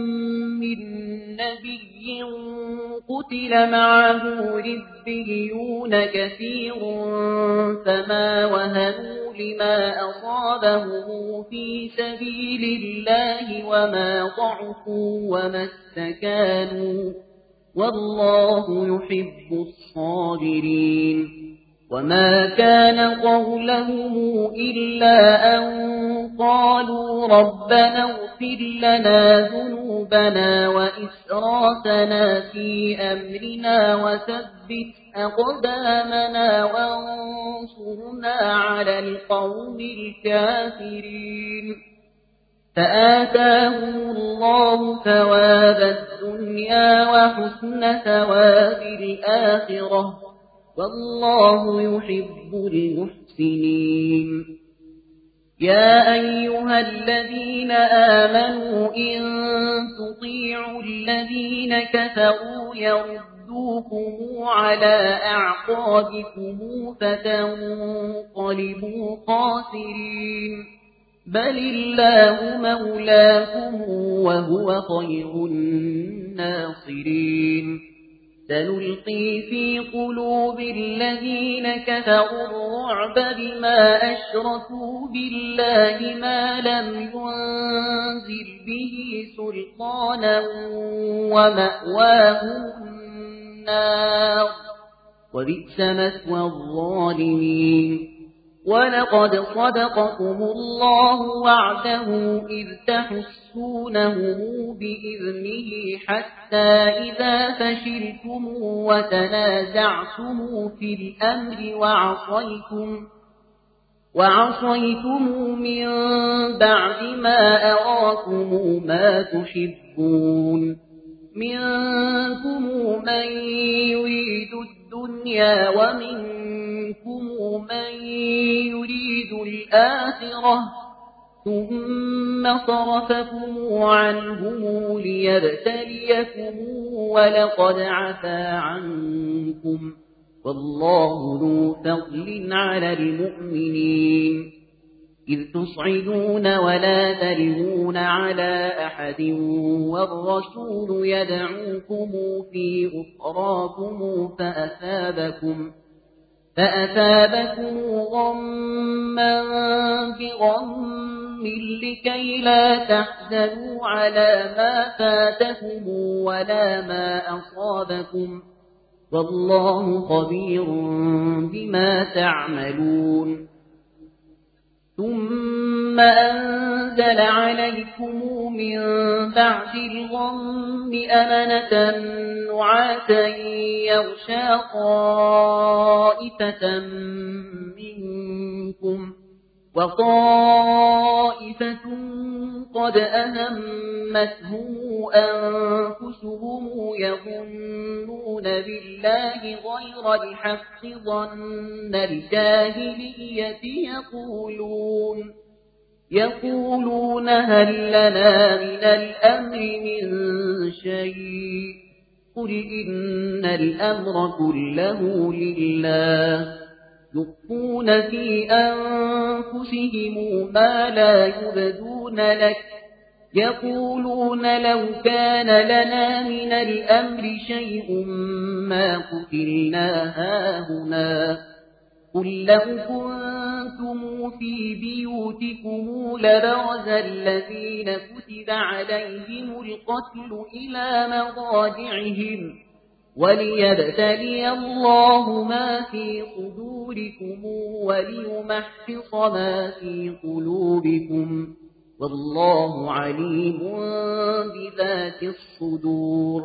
قتل معه ربيون كثير فما وهنوا لما أصابهم في سبيل الله وما ضعفوا وما استكانوا والله يحب الصابرين وما كان قولهم إلا أن قالوا ربنا اغفر لنا ذنوبنا وإسرافنا في أمرنا وثبت أقدامنا وانصرنا على القوم الكافرين فآتاهم الله ثواب الدنيا وحسن ثواب الآخرة والله يحب المحسنين يا أيها الذين آمنوا إن تطيعوا الذين كفروا يردوكم على أعقابكم فتنقلبوا خاسرين بل الله مولاكم وهو خير الناصرين سنلقي في قلوب الذين كفروا الرعب بما أشركوا بالله ما لم ينزل به سلطانا ومأواهم النار وبئس مثوى الظالمين ولقد صدقكم الله وعده إذ تحسونهم بإذنه حتى إذا فشلتم وتنازعتم في الأمر وعصيتم وعصيتم من بعد ما أراكم ما تحبون منكم من يريد الدنيا ومنكم من يريد الآخرة ثم صرفكم عنهم ليبتليكم ولقد عفا عنكم والله ذو فضل على المؤمنين إذ تصعدون ولا تلوون على أحد والرسول يدعوكم في أخراكم فأثابكم فأثابكم غما بغم لكي لا تحزنوا على ما فاتكم ولا ما أصابكم والله خبير بما تعملون ثم أنزل عليكم من بعد الغم أمنة نعاسا يغشى طائفة منكم وطائفة قد أهمتهم أنفسهم يظنون بالله غير الحق ظن الجاهلية يقولون يقولون هل لنا من الأمر من شيء قل إن الأمر كله لله يخفون في أنفسهم ما لا يبدون لك يقولون لو كان لنا من الأمر شيء ما قتلنا هاهنا قل لو كنتم في بيوتكم لبرز الذين كتب عليهم القتل إلى مضاجعهم وليبتلي الله ما في صدوركم وليمحص ما في قلوبكم والله عليم بذات الصدور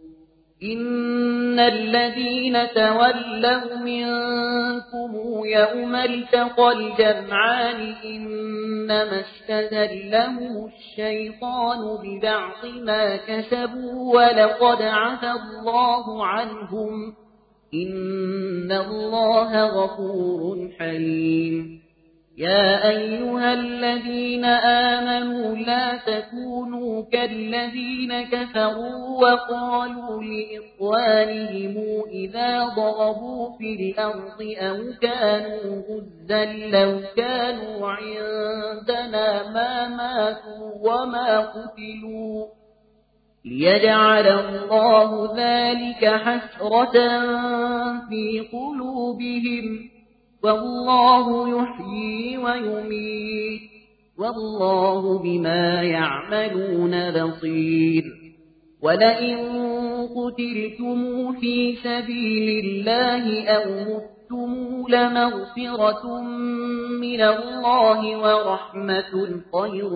إن الذين تولوا منكم يوم التقى الجمعان إنما استزلهم الشيطان ببعض ما كسبوا ولقد عفى الله عنهم إن الله غفور حليم يا أيها الذين آمنوا لا تكونوا كالذين كفروا وقالوا لإخوانهم إذا ضربوا في الأرض أو كانوا غزا لو كانوا عندنا ما ماتوا وما قتلوا ليجعل الله ذلك حسرة في قلوبهم، والله يحيي ويميت، والله بما يعملون بصير. ولئن قتلتم في سبيل الله أو متم لمغفرة من الله ورحمة خير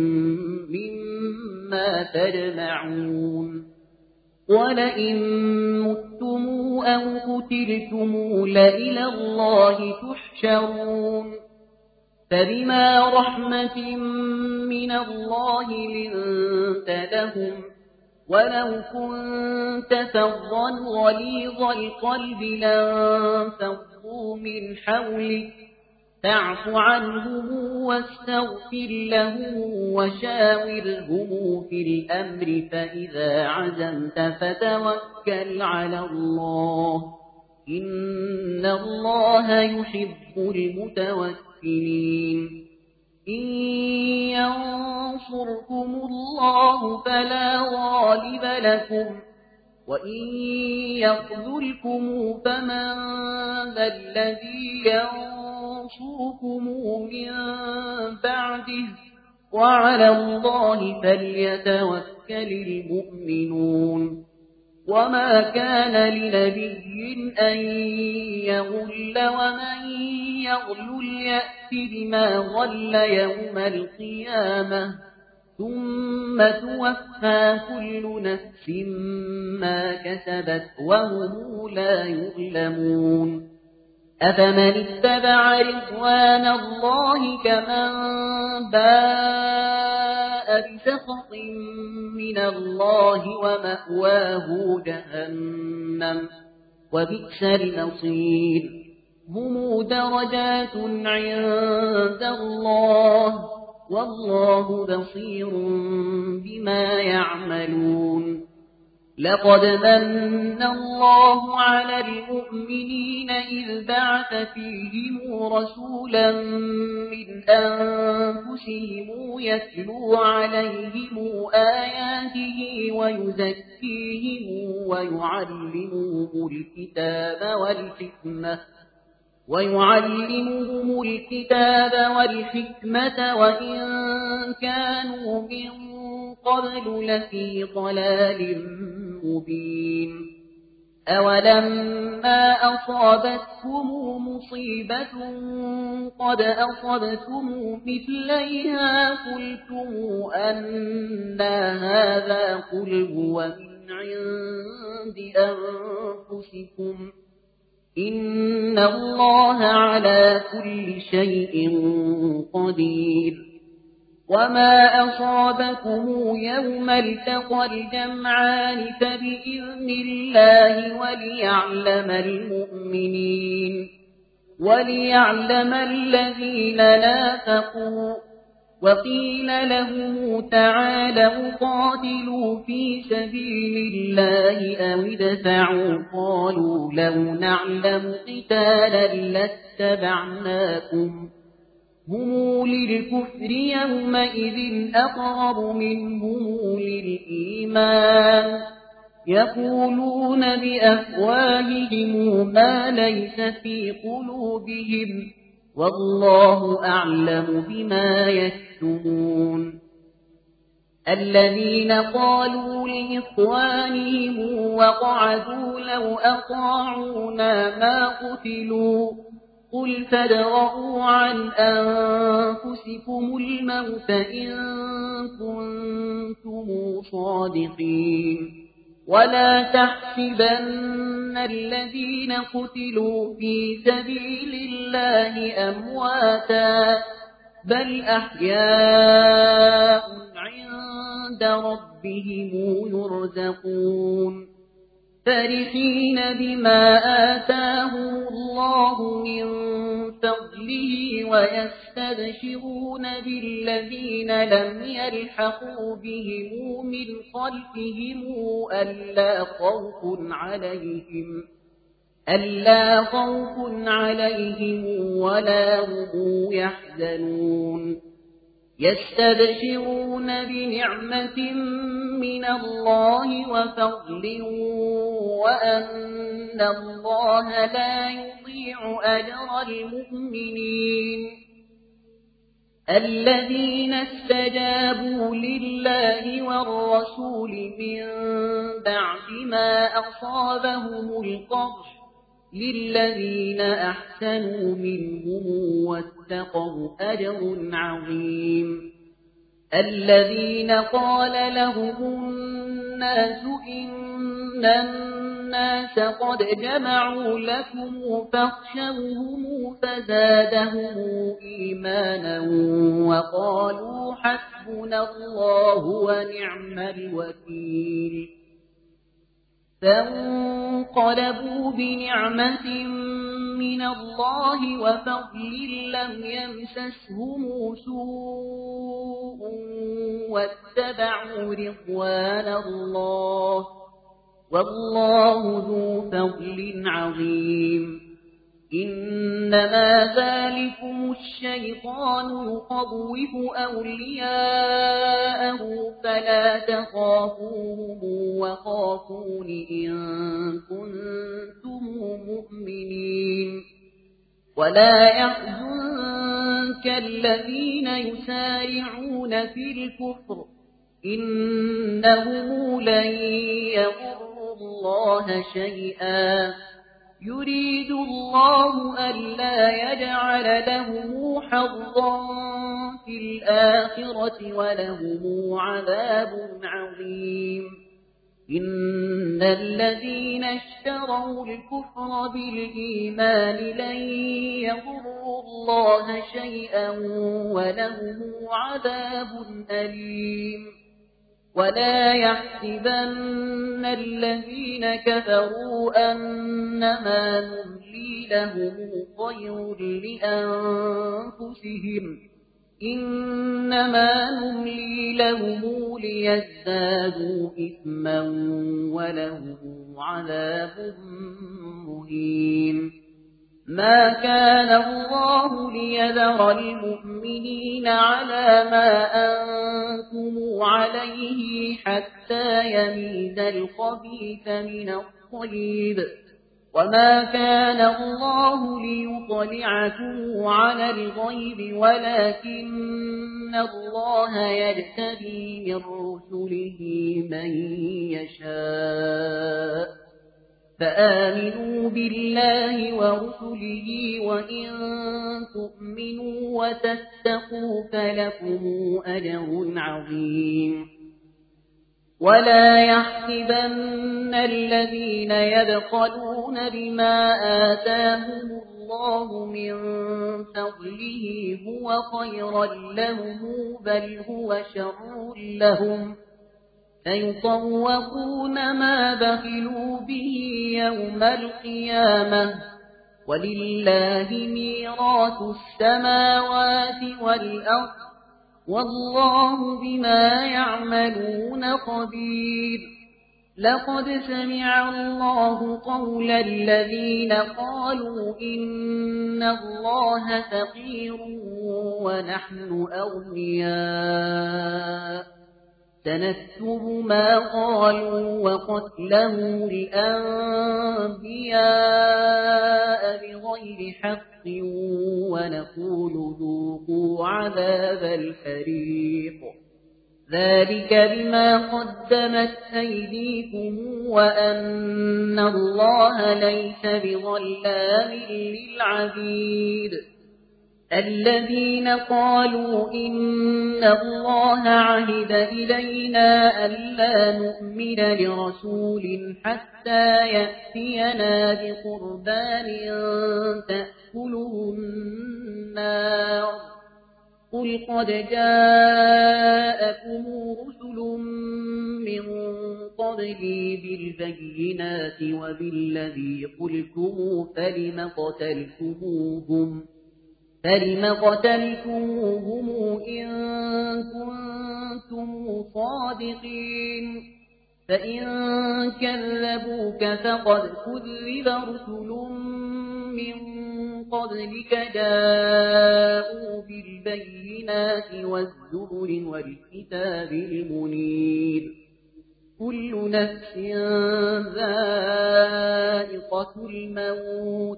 مما تجمعون. ولئن متم أو قتلتم لإلى الله تحشرون. فبما رحمة من الله لنت لهم، ولو كنت فظا غليظ القلب لانفضوا من حولك، فاعف عنهم واستغفر لهم وشاورهم في الأمر، فإذا عزمت فتوكل على الله، إن الله يحب المتوكلين. إن ينصركم الله فلا غالب لكم، وإن يخذلكم فمن ذا الذي ينصركم من بعده، وعلى الله فليتوكل المؤمنون. وما كان لنبي أن يغل، ومن يغل يأت بما غل يوم القيامة، ثم توفى كل نفس ما كسبت وهم لا يظلمون. أفمن اتبع رضوان الله كمن باء بسخط من الله ومأواه جهنم وبئس المصير. هم درجات عند الله، والله بصير بما يعملون. لقد من الله على المؤمنين إذ بعث فيهم رسولا من أنفسهم يتلو عليهم آياته ويزكيهم ويعلمهم الكتاب والحكمة ويعلمهم الكتاب والحكمة وإن كانوا من قبل لفي ضلال مبين. أولما أصابتكم مصيبة قد أصبتم مثليها قلتم أن هذا قل هو من عند أنفسكم إن الله على كل شيء قدير. وما أصابكم يوم التقى الجمعان فبإذن الله وليعلم المؤمنين وليعلم الذين نافقوا. وقيل لهم تعالوا قاتلوا في سبيل الله أو ادفعوا، قالوا لو نعلم قتالا لاتبعناكم. هم للكفر يومئذ أقرب منهم للإيمان، يقولون بأفواههم ما ليس في قلوبهم، والله أعلم بما يكتمون. الذين قالوا لإخوانهم وقعدوا لو أطاعونا ما قتلوا، قل فادرءوا عن أنفسكم الموت إن كنتم صادقين. ولا تحسبن الذين قتلوا في سبيل الله أمواتا، بل أحياء عند ربهم يرزقون، فرحين بما آتاهم الله من فضله ويستبشرون بالذين لم يلحقوا بهم من خلفهم ألا خوف عليهم ألا خوف عليهم ولا هم يحزنون. يستبشرون بنعمة من الله وفضل وأن الله لا يضيع أجر المؤمنين الذين استجابوا لله والرسول من بعد ما أصابهم القرح للذين أحسنوا منهم واتقوا أجر عظيم الذين قال لهم الناس إن الناس قد جمعوا لكم فاخشوهم فزادهم إيمانا وقالوا حسبنا الله ونعم الوكيل فانقلبوا بنعمة من الله وفضل لم يمسسهم سوء واتبعوا رضوان الله والله ذو فضل عظيم إنما ذلكم الشيطان يخوف أولياءه فلا تخافوهم وخافون إن كنتم مؤمنين ولا يحزنك الذين يسارعون في الكفر إنهم لن يضروا الله شيئا يريد الله ألا يجعل لهم حظا في الآخرة ولهم عذاب عظيم إن الذين اشتروا الكفر بالإيمان لن يضروا الله شيئا ولهم عذاب أليم ولا يحسبن الذين كفروا أنما نملي لهم خير لأنفسهم إنما نملي لهم ليزدادوا إثما ولهم عذاب مهين ما كان الله ليذر المؤمنين على ما أنتم عليه حتى يميز الخبيث من الطيب وما كان الله ليطلعكم على الغيب ولكن الله يجتبي من رسله من يشاء فآمنوا بالله ورسله وإن تؤمنوا وتتقوا فلكم أجر عظيم ولا يحسبن الذين يبخلون بما آتاهم الله من فضله هو خيرا لهم بل هو شر لهم سيطوقون ما بخلوا به يوم القيامة ولله ميراث السماوات والأرض والله بما يعملون خبير لقد سمع الله قول الذين قالوا إن الله فقير ونحن أغنياء سنكتب ما قالوا وقتلهم الأنبياء بغير حق ونقول ذوقوا عذاب الحريق ذلك بما قدمت أيديكم وأن الله ليس بظلام للعبيد الذين قالوا إن الله عهد إلينا ألا نؤمن لرسول حتى يأتينا بقربان تأكله النار قل قد جاءكم رسل من قبلي بالبينات وبالذي قلتم فلم قتلتموهم فلم قتلتموهم إن كنتم صادقين فإن كذبوك فقد كذب رسل من قبلك جاءوا بالبينات والزبر والكتاب المنير كل نفس ذائقة الموت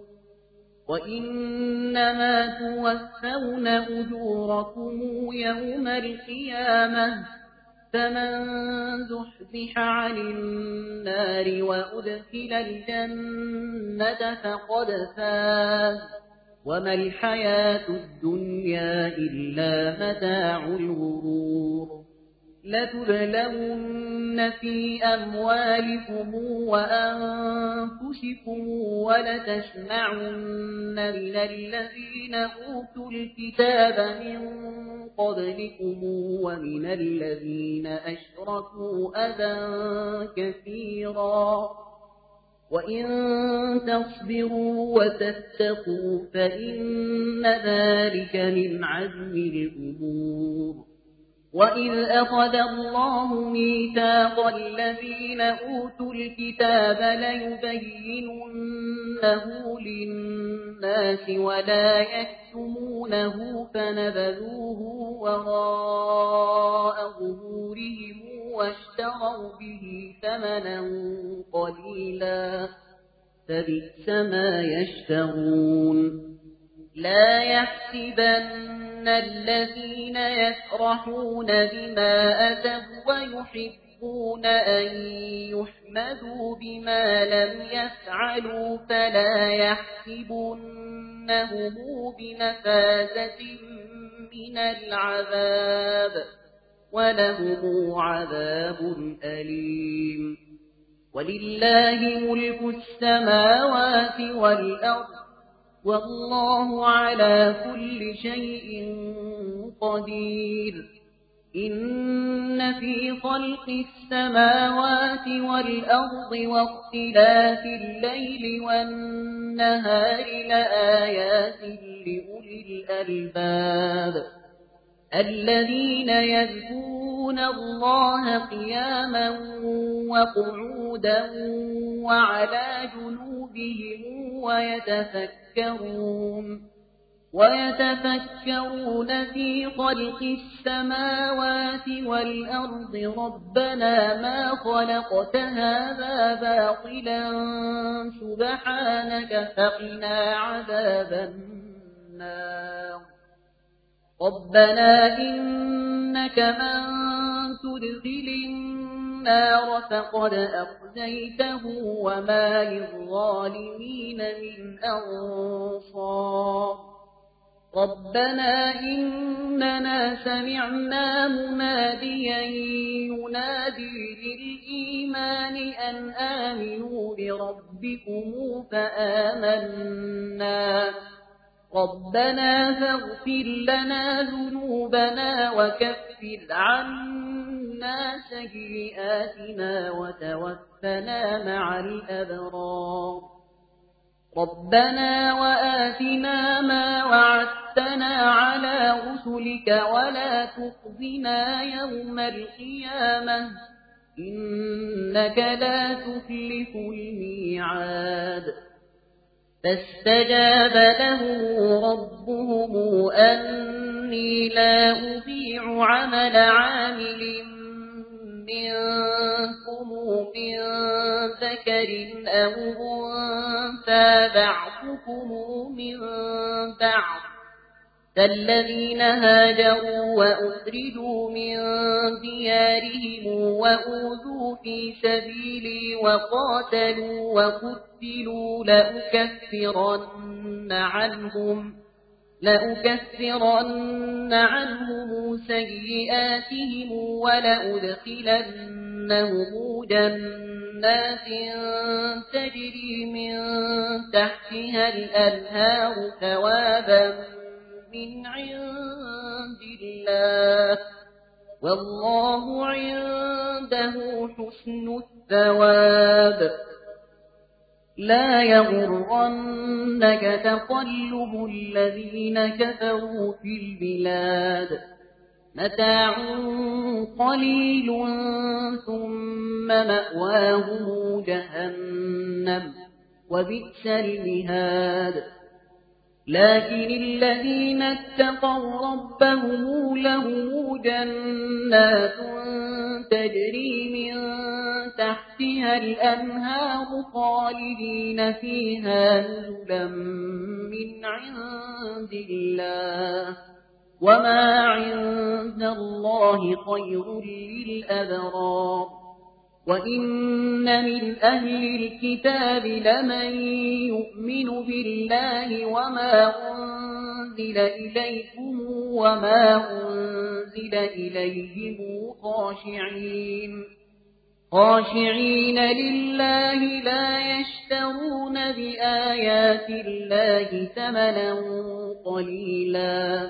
وإنما توفون أجوركم يوم القيامة فمن زحزح عن النار وأدخل الجنة فقد فاز وما الحياة الدنيا إلا متاع الغرور لتبلون في أموالكم وأنفسكم ولتسمعن من الذين أوتوا الكتاب من قبلكم ومن الذين أشركوا أذى كثيرا وإن تصبروا وتتقوا فإن ذلك من عزم الأمور وإذ أخذ الله ميثاق الذين أوتوا الكتاب ليبيننه للناس ولا يكتمونه فنبذوه وراء ظهورهم واشتروا به ثمنا قليلا فبئس ما يشترون لا يحسبن الذين يفرحون بما أتوا ويحبون أن يحمدوا بما لم يفعلوا فلا يحسبنهم بمفازة من العذاب ولهم عذاب أليم ولله ملك السماوات والأرض والله على كل شيء قدير إن في خلق السماوات والأرض واختلاف الليل والنهار لآيات لأولي الألباب الذين يذكرون الله قياما وقعودا وعلى جنوبهم ويتفكرون ويتفكرون في خلق السماوات والأرض ربنا ما خلقت هذا باطلا سبحانك فقنا عذاب النار ربنا إنك من تدخل النار فقد أخزيته وما للظالمين من أنصار ربنا إننا سمعنا مناديا ينادي للإيمان أن آمنوا بربكم فآمنا ربنا فاغفر لنا ذنوبنا وكفر عنا سيئاتنا وتوفنا مع الأبرار ربنا وآتنا ما وعدتنا على رسلك ولا تخزنا يوم القيامة إنك لا تخلف الميعاد فاستجاب له ربهم أني لا أضيع عمل عامل منكم من ذكر أو أنثى بعضكم من بعض فالذين هاجروا وأخرجوا من ديارهم وأوذوا في سبيلي وقاتلوا وقتلوا لأكفرن عنهم لأكفرن عنهم سيئاتهم ولأدخلنهم جنات تجري من تحتها الأنهار ثوابا من عند الله والله عنده حسن الثواب لا يغرنك تقلب الذين كفروا في البلاد متاع قليل ثم مأواهم جهنم وبئس المهاد لكن الذين اتقوا ربهم لهم جنات تجري من تحتها الأنهار خالدين فيها نزلا من عند الله وما عند الله خير للأبرار. وإن من أهل الكتاب لمن يؤمن بالله وما أنزل إليكم وما أنزل إليهم خاشعين خاشعين لله لا يشترون بآيات الله ثمنا قليلا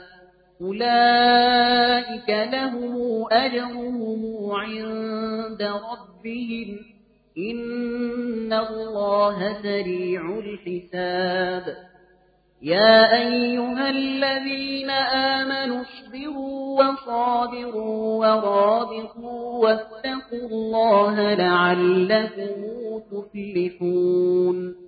أولئك لهم أجرهم عند ربهم إن الله سريع الحساب. يا أيها الذين آمنوا اصبروا وصابروا ورابطوا واتقوا الله لعلكم تفلحون.